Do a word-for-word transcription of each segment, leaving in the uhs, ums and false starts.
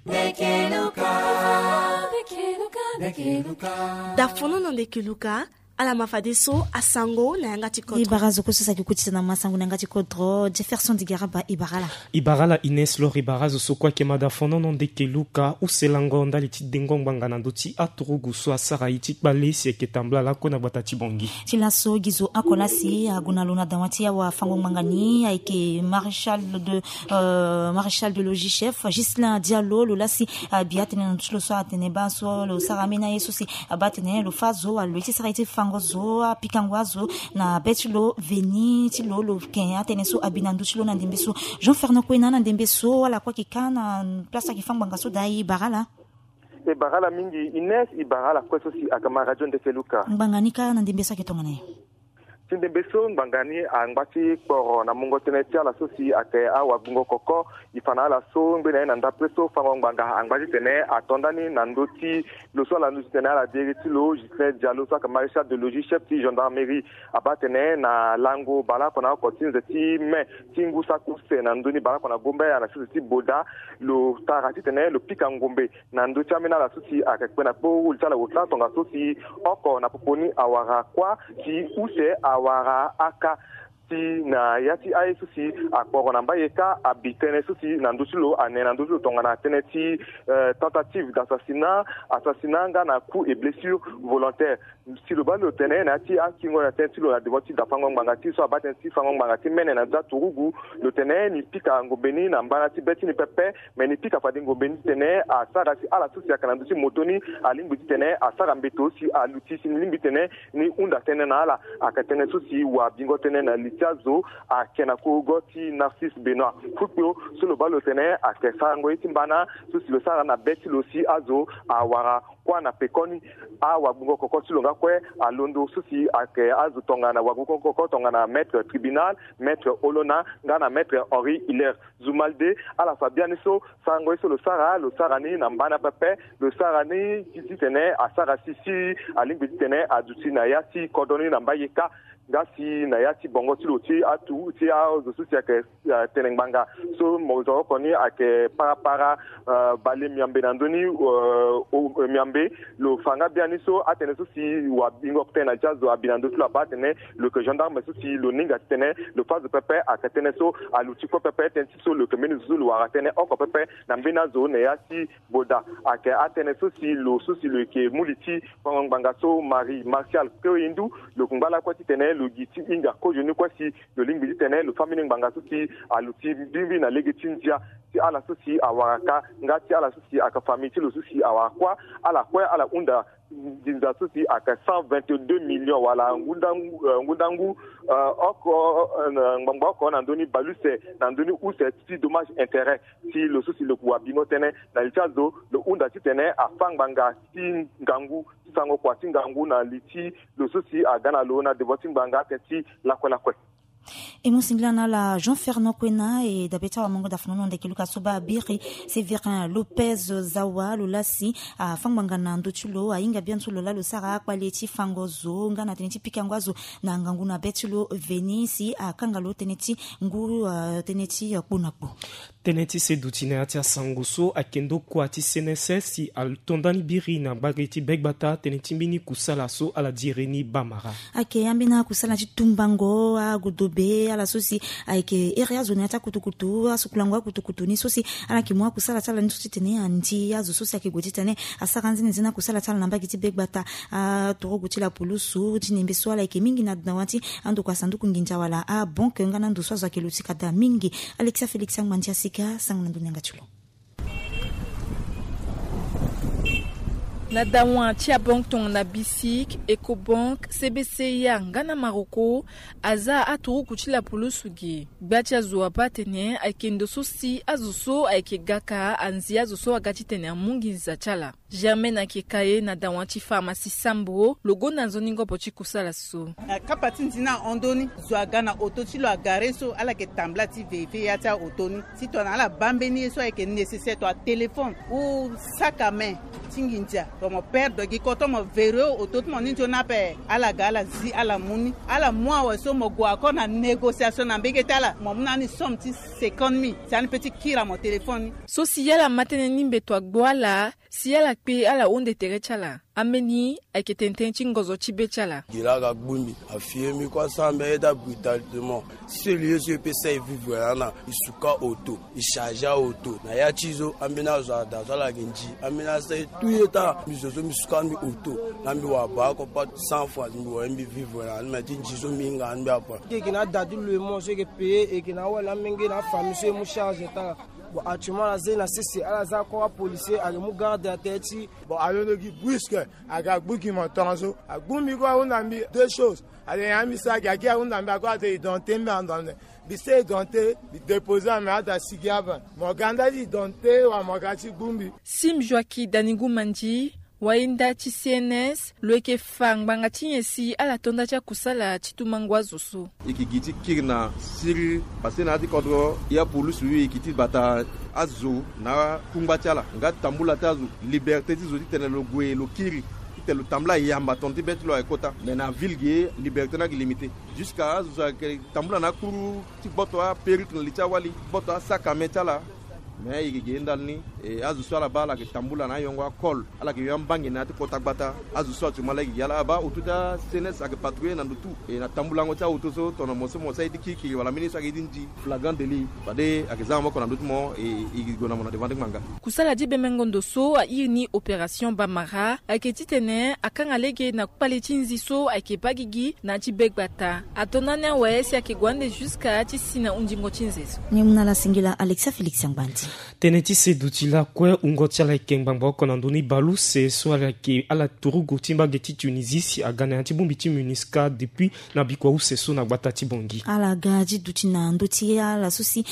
Dekeluka, Dekeluka, Dekeluka. Da fono non Dekeluka, ala mafadeso asango na yanga tikotro. Ibarazo kususa kikuti na masango na yanga tikotro. Jefferson Digaraba Ibarala. Ibarala Ines Lor Ibarazo sokwa kema da fono non Dekeluka uselango ndali ti dengong bangana ndoti aturugu so asara iti balesi eketambla la kona batati bongi. Tilaso gizo akolasi aguna luna dawati wa fango mangani aike maréchal de euh, maréchal de logis chef Gislain Diallo lo lasi biatene ntlo so atene baso lo saramina yesusi abatene lo fazo alweti sarite fangozo pikangwazo na betulo veni tilo lo ken atene so abinandu tilo na ndembeso Jean Fernand Kwena na ndembeso ala kwa kikana place kifangwanga so dai barala e barala mingi Ines ibarala kweso si akama radio Dekeluka mbanganika na ndembeso ketonga naye Ndembeso mbangani angbati koro na mungo teneti ala sosi ate awa bungo koko ifana ala so ngbe na ndapreso fango mbanga angbati tene atondani na ndoti lo so la nusi tene ala diriti lo Gislain Diallo so ka maréchal de logis chef ti gendarmerie abatene na lango bala kona ko tinze ti me tingu sa kuse na ndoni bala kona gombe ala sosi ti boda lo tarati tene lo pika ngombe na ndoti amena la sosi akakpe na po ulta la utla tonga sosi oko na poponi awara kwa ti use awara aka ti na yati ai susi akporo na mbayeka abitene susi na ndusulo ane na ndusulo tongana teneti euh, tentative d'assassinat assassinat nga na coup et blessure volontaire si le balo tene na ti akingo na tentilo na devoti da fango ngangati so abatenti fango ngangati mene na za turugu lo tene ni pika ngobeni na mbana ti beti ni pepe mais ni pika fadi ngobeni tene a sara si ala susi akana ndusi motoni alimbi tene a sara mbeto si aluti si limbi tene ni unda tene na ala akatene susi wa bingo tene na Tiazo a kenako goti Narcisse Benoît fukyo solo balo tene a kesango itimbana susi lo sara na beti lo si azo a wara kwa na pekoni a wabungo koko silonga kwe a londo susi a ke azo tonga na wabungo koko tonga na maître tribunal maître Olona ngana maître Henri Hilaire Zumalde a la fabiani so sango so lo sara lo sara ni na mbana pepe lo sara ni kisi tene a sara sisi a lingbi tene a duti na yasi kodoni na mbayeka ngasi na yati bongo tilo ti atu ti a zo si ake tenengbanga so mozo koni ake para para uh, bale miambe nandoni uh, uh, miambe lo fanga biani so atene so si wa bingo tena jazo abinando tilo abatene le que gendarme so si lo ninga tene le phase pepe akatene so aluti ko pepe tenti so le que menu so lo aratene oko pepe na mbina zo ne yati boda ake atene so si lo so si le ke muliti banga so Marie Martial ko indu lo kumbala ko ti tene le giti inga ko jeni kwa si le lingbi tene le family nganga suti aluti bimbi na legetinja ti ala susi awaraka ngati ala susi aka family ti lo susi awakwa ala kwa ala unda dinza susi aka cent vingt-deux millions wala ngundangu ngundangu oko ngamba oko na ndoni baluse na ndoni use ti dommage intérêt ti lo susi le kwa bino tene na lichazo le unda ti tene afanganga ti ngangu sango kwa ti ngangu na liti lo susi agana lo na devoti nganga ti la kwa la kwa et mon singlana la Jean Fernand Kwena et d'abeta wa mongo da fonono Dekeluka soba biri Séverin Lopez Zawa lolasi a fangwanga na ndotulo a inga biantulo la lo sara kwa leti fangozo ngana teneti pikangwazo na ngangu na betulo venisi a kangalo teneti nguru uh, teneti kunapo teneti se dutine atia sanguso akendo kwa ti senese si al tondani biri na bageti begbata teneti mbini kusala so ala direni bamara ake ambina kusala ti tumbango a gudobe ala sosi aike area zone ata kutukutu asukulangwa kutukutu ni sosi ala kimwa kusala tala ni sosi tene anti azo sosi akigoti tene asakanzi nzina kusala tala namba kiti begbata a toro guti la pulusu tinembe so ala ike mingi na dawati ando kwa sanduku nginja wala a bonke ngana ndo so akeluti kada mingi Alexia Felix Ngmantia sika sang nandunyanga chulo na dawan tia bank ton na bisik Ecobank C B C ya ngana Maroko aza aturu kuchila pulusugi bacha zo apatene akendo sosi azuso aikegaka anzi azuso agati tene mungi za chala jamais na kekaye na dawan ti pharmacie Sambo logo na zoningo pochi kusala so kapati nzina ondoni zo agana ototilo agare so ala ke tambla ti vefe ya ta otoni si to na ala bambeni so ake nécessaire to téléphone ou sac à main tinginja tomo perdre gi ko tomo vero o tot mo ninjo na pe ala gala zi ala muni ala moi wa so mo gwa ko na négociation na mbege tala mo mna ni som ti cinquante mille c'est un petit kira mon téléphone so si yala matene nimbe to gbwala si yala pe ala onde terechala ameni aketenten chingozo chibechala gilaga gbumbi afiemi kwa sambe eda brutalement celui qui peut se vivre ana isuka auto ishaja auto na ya chizo ambina za da za la genji amina se tuyeta mizozo misuka mi auto na mi wa ba ko pas cent fois mi wa mi vivre ana ma ti chizo minga nbi apa ki na dadu le mo se ke payer et que na wala mingi na famille se mu charge ta bon actuellement la zone sisi ala za ko policier ale mu garde à tête bon alono ki brusque aga gbuki montanzo agbumi ko on a mis deux choses ale yami sa ga ga on a mis ko ate identité mais dans bise identité déposer mais ata sigiaba mo ganda identité wa mo gati gbumbi Sim Joaki Danigu Mandi wainda ci C N S loeke fang banga tinyesi ala tonda cha kusala chitumangwa zusu ikigiti kirna siri pasena ati kodro ya police wi ikiti bata azu na kumbachala nga tambula tazu liberté tizo titene lo gwe lo kiri te lo tambla yamba tonti bet lo ekota mais na ville ge liberté na limité jusqu'à azu tambula na kuru ti boto a perite li chawali boto a sakame chala mais il y a des et azu swala bala ke tambula na yongo kol ala ke yambangi na ti kotagbata azu swatu malaki yala ba ututa senes ak patrouille na ndutu e na tambula ngo cha utoso tono moso mo sai dikiki wala ministre ak dinji flagrant délit bade ak zamo ko na ndutu mo e igona mo na devant manga kusala dibe mengondo so a ini opération Bamara aketitene akanga lege na paletinzi so akepagigi na tibegbata atonana wese akegwande jusqu'à tisina undingo chinzeso ni mna la singila Alexa Felix Yangbandi teneti se dutila kwe ungotiala ikengbango konandoni balu se so ala ki ala turugu timba geti Tunisie si agana anti bumbi ti MINUSCA depuis na bikwa u se so na batati bongi ala gaji dutina nduti ala susi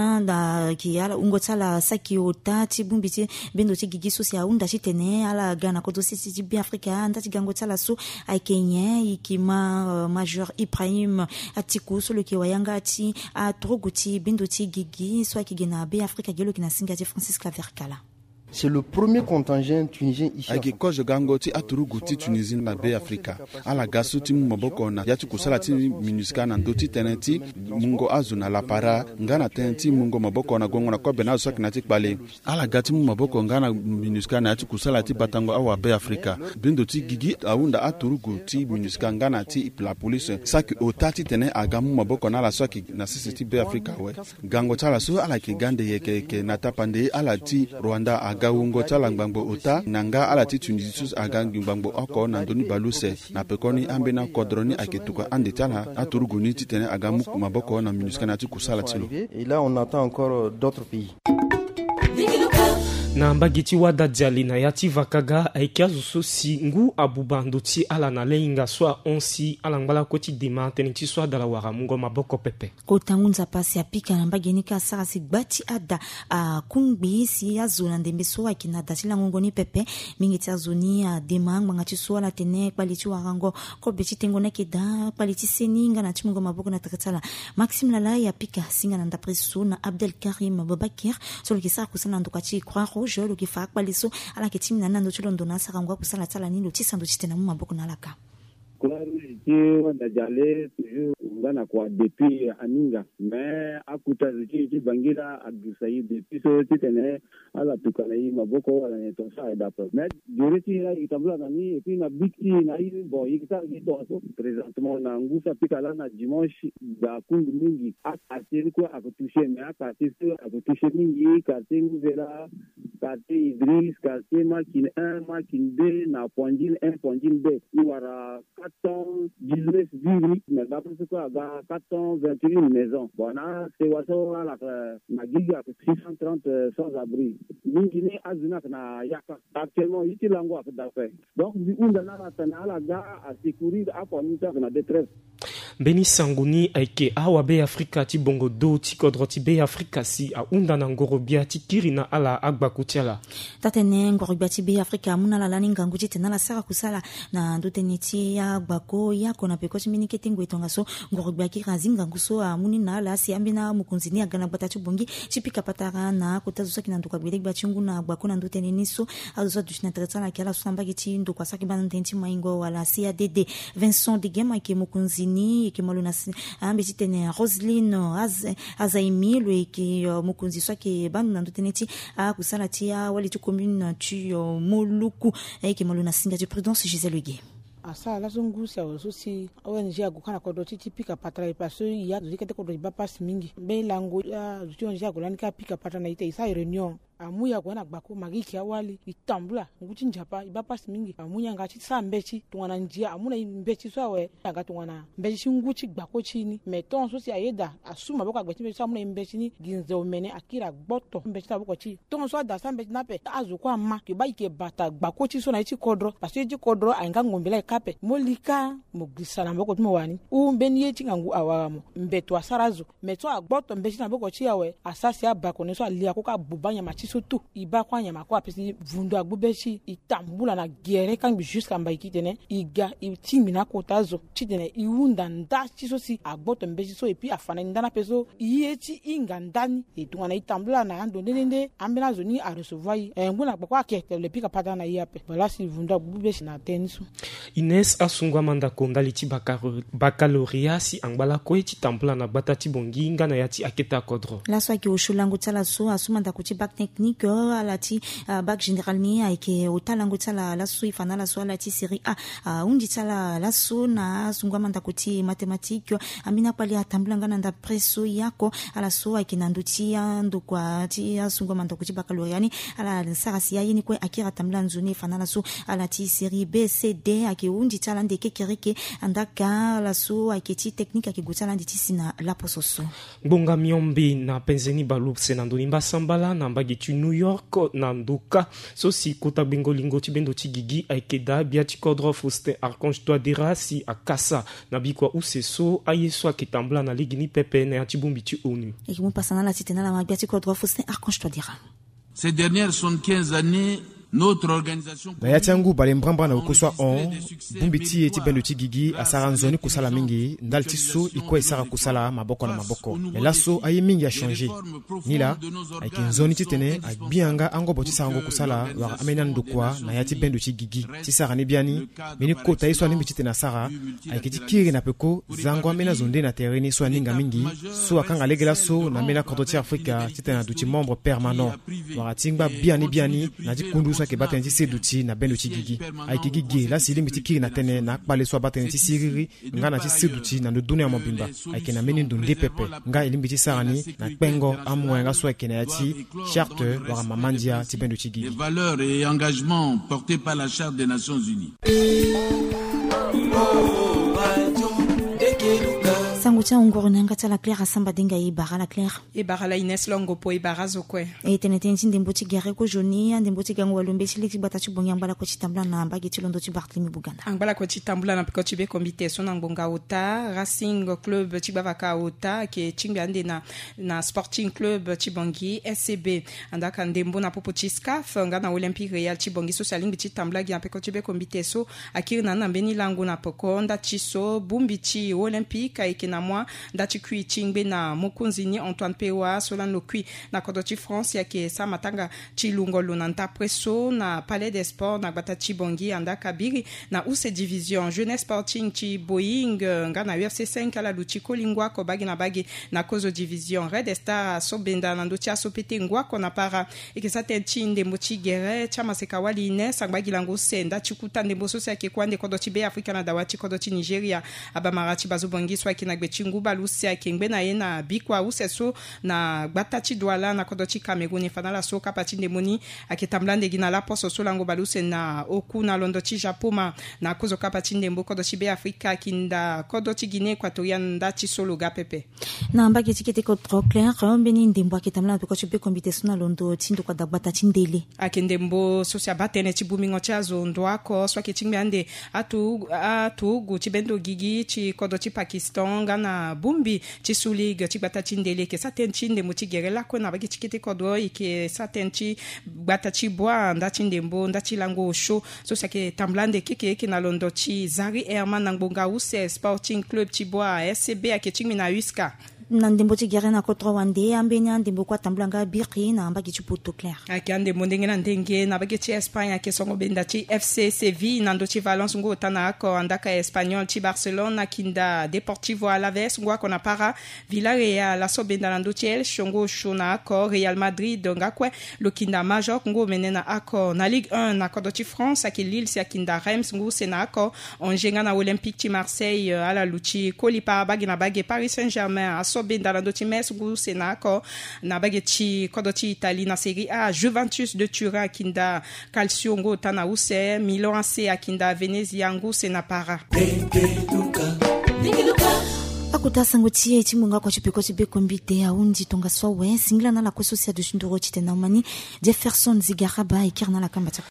anda ki ala ungotiala saki otati bumbi ti bendo ti gigi so si aunda ti tene ala gana ko dosi ti bi Afrika anda ti gangotiala so ai Kenya ikima uh, Major Ibrahim atiku so le ki wayanga ti a turugu ti bendo ti gigi so ki gena be Afrika gelo ki na singati Francis Kaverkala. C'est le premier contingent tunisien ici. Agi koje gangoti aturugu ti Tunisie na be Afrika. Ala gasu ti maboko na yati kusala ti MINUSCA na ndoti teneti mungo azu na la para ngana teneti mungo maboko na gongo na ko bena so na ti kpale. Ala gati maboko ngana MINUSCA na yati kusala ti batango awa be Afrika. Bindo ti gigi aunda aturugu ti MINUSCA ngana ti la police saki otati tene agamu maboko na la so na sisi ti be Afrika we. Gango tala so ala ki gande yeke ke na tapande ala ti Rwanda gawungo tala ngbangbo ota nanga ala ti Tunisie aga ngbangbo oko na ndoni baluse na pekoni ambena kodroni aketuka ande tala aturuguni titene aga muku maboko na MINUSCA na ti kusala tilo. Et là on attend encore d'autres pays. na mbagiti wada diali na yati vakaga aikiazu so si ngu abubando ti ala na leinga soa onsi ala ngbala koti dema teni ti soa dala wara mungo maboko pepe ko tangunza pasi apika na mbageni ka sara si gbati ada a kungbi si azu na ndembe soa kina dati la ngoni pepe mingi ti azu ni a dema nganga ti soa la tene kpali ti warango ko beti tengo na keda kpali ti seninga na ti mungo maboko na takatala Maxime Lala ya pika singa na ndapre so na Abdel Karim Babakir so le kisa kusana ndokati Croix Rouge lo ki fa kpaliso ala ke timina nando ti londo na sarangwa kusala tala ni lo ti sando ti tena mu maboko na laka Croix Rouge ti wanda jale toujours ngana kwa depuis aninga mais akuta ti ti bangira agisayi depuis so ti tene ala tukana yi maboko wala ne to sa da pro mais jure ti la itabla na ni et puis na bikti na yi bon ikita ki to so présentement na ngusa pikala na dimanche da kundu mingi akati ko akutushe mais akati so akutushe mingi kati nguvela kati Idriss kati makine un makine deux na pondine un pondine deux iwara quatre cent dix-neuf villes mais d'après ce quoi à quatre cent vingt et une maisons bon là c'est waso la na giga six cent trente sans-abri mingine azuna na yaka actuellement ici lango a fait d'affaires donc du unda na na la ga à sécuriser à pour nous na détresse Beni sanguni aike awa be Afrika ti bongo do ti kodro ti be Afrika si a unda na ngorobia ti kirina ala agba kutiala. Tatene ngorobia ti be Afrika muna la lani ngangu ti tena la sara kusala na nduteni ti ya gbako ya kona peko ti minike tingu itonga so ngorobia ki razi ngangu so a muni na la si ambina mukunzini agana gbata ti bongi ti pika patara na kota zo saki na nduka gbede gba chingu na gbako na nduteni niso azo dushna tretana ki ala so samba ki ti ndo kwa saki bana ndenti maingo wala C A D D Vincent de Gema ki mukunzini ki maluna ambe ti tene Roseline az azaimilo e ki uh, mukunzi so ki bana na nduteni ti a kusala ti a wali ti commune tu uh, Moluku e ki maluna singa ti Prudence Gisèle Gué. Asa la zongusa ososi O N G agukana kodo titi pika patra paso ya zikete kodo ibapasi mingi be lango ya O N G agulanika pika patra na ite isa reunion amuya kwana gbako magiki awali itambula nguti njapa ibapasi mingi amuya ngati sa mbechi tungana njia amuna mbechi so awe anga tungana mbechi nguti gbako chini meton so si ayeda asuma boko agbeti mbechi amuna mbechi ni ginzo mene akira gboto mbechi taboko chi ton so da sa mbechi nape azukwa ma ke ba ike bata gbako chi so na ichi kodro paso ichi kodro anga ngombela kape molika mugisana boko tumo wani u mbeni yechi ngangu awamo mbeto asarazo meto agboto mbechi na boko chi awe asasi abako ne so alia ko ka bubanya machi surtout iba kwa nyama kwa pesi vundo agbubechi itambula na gere kan jusqu'à mbaiki tene iga itimina kotazo chitene iunda nda chisosi agboto mbechi so epi afana ndana peso iyechi ingandani etungana itambula na ando ndende ambena zoni a recevoir nguna kwa kete le pika patana yape bala si vundo agbubechi na tensu Ines asungwa manda kondali ti baccalauréat si angbala ko ti tambula na batati bongi ngana yati aketa kodro la so ki oshulango tsala so asumanda ko ti bac technique ala ti uh, bac général ni aike otalango tsala la so ifana la so la ti série A uh, undi tsala la so na asungwa manda ko ti mathématique amina pali atambula ngana nda preso yako ala so aike nando ti ando kwa ti asungwa manda ko ti baccalauréat ni ala sarasi ya yini ko akira tambula nzuni ifana la so ala ti série B C D ake undi tsala ndeke kereke andaka la so ake ti technique ake gutsala ndi ti sina la pososo bonga miombi na penzeni balu senando nimba sambala na mbagi tu New York na ndoka so si kota bingo lingo ti bendo ti gigi aikeda bia ti kodro Faustin Archange Touadéra si akasa na bikwa use so aye so aketambula na ligi ni pepe na ti bombi ti ONU et qui passana la titena la bia ti kodro Faustin Archange Touadéra. Ces dernières soixante-quinze années notre organisation na yati yangu bale mbrambra na ukoswa on bumbiti eti bendo ti gigi asara nzoni kusala mingi ndal ti so iko esara kusala maboko na maboko elaso aye mingi a changer nila ayeke nzoni ti tene agbianga angobo ti sarango kusala wara amena ndokua na yati bendo ti gigi ti sara ni biani meni kota ye so aningi ti tene asara ayeke ti kiri na peko zango amena zo nde na tereni so aninga mingi so akanga legela so na mena kodro ti afrika ti tene adu ti membre permanent wara ti ngba biani biani na ti kundu so ke bateni ti seduti na bendo ti gigi ayeke gigi la si limbi ti kiri na tene na akpale so abateni ti siriri nga na ti seduti na ndo duni ya mobimba ayeke na mbeni ndo nde pepe nga e limbi ti sara ni na kpengo amue nga so ayeke na ya ti charte wara mamandia ti bendo ti gigi. Les valeurs et engagements portés par la charte des Nations Unies. sango tia ungoro nanga tia la Claire asamba denga e bara la Claire e bara la Ines longo po e bara zokwe e tene tene tinde mboti gare ko joni ande mboti gango walombe chile ti bata ti bongi ambala ko ti tambla na mbagi ti londo ti Barthélemy Buganda ambala ko ti tambla na piko ti be komite so na ngbonga ota Racing Club ti bavaka ota ke chimbi ande na na Sporting Club ti bongi S C B andaka ndembo na popo ti Scaf nga na Olympique Real ti bongi so salingi ti tambla gi na piko ti be komite so akiri na na mbeni lango na poko nda ti so bumbi ti Olympique ayeke na moi ndati kui chingbe na mukunzini Antoine Pewa solano kui na kodoti France yake sa matanga chilungolo na nta presso na Palais des Sports na batati bongi anda kabiri na use division jeunesse sporting chi Boeing nga na U F C cinq ala luchi kolingwa ko bagi na bagi na kozo division Red Star sobenda na ndoti asopete ngwa ko na para ekesa tenti ndembo chi gere chama sekawali Ines agbagi lango senda chikuta ndembo so yake kwande kodoti be Afrika na dawati kodoti Nigeria abamara chi bazobongi so yake na gbechi chingu balusi akengbe na ye na bikwa use so na gbata chi douala na kodo chi Cameroun fana la so kapati ndemoni aketamblande gina la poso so lango balusi na oku na londo chi Japoma na kozo kapati ndembo kodo chi be Afrika kinda kodo chi Guinée équatoriale nda chi solo gapepe na mbaki tikete ko trop clair beni ndembo aketamla ko chi be kombite sona londo tindo kwa dabata chindele akendembo sosia batene chi bumingo cha zondo ako so ke chingbe ande atu atu gu chi bendo gigi chi kodo chi Pakistan gana bumbi chi sulig chi bata chindele ke saten chinde mo chi gerela ko na baki tikete kodo ke saten chi bata chi boa nda chindembo nda chi lango show sosia ke tamblande keke ke na londo chi Zari Herman ngbonga use Sporting Club chi boa S C B ake chingmi na Uska na ndembo ti gere na kotro wande ambenya ndembo kwa tamblanga biki na mbaki chi poto clair akande mondenge na ndenge na baki chi Espagne ke songo benda chi F C Sevilla na ndo chi Valence ngo tana ako andaka Espanyol chi Barcelona kinda Deportivo Alaves ngo akona para Villarreal la so benda na ndo chi El Chongo shona ako Real Madrid ngakwe lo kinda Major ngo menena ako na Ligue un na kodo chi France ake Lille si akinda Reims ngo sena ako onjenga na Olympique chi Marseille ala luchi Kolipa bagi na bagi Paris Saint-Germain benda la doti mes gu senako na bageti kodoti Italie na Serie A Juventus de Turin kinda Calcio ngo tana use Milan A C akinda Venezia ngo senapara akuta sangotie chimunga kwa chipeko chibe kombite aundi tonga sowe singla na la kososia de shindoro chitena mani Jefferson Zigaraba ikirna la kamba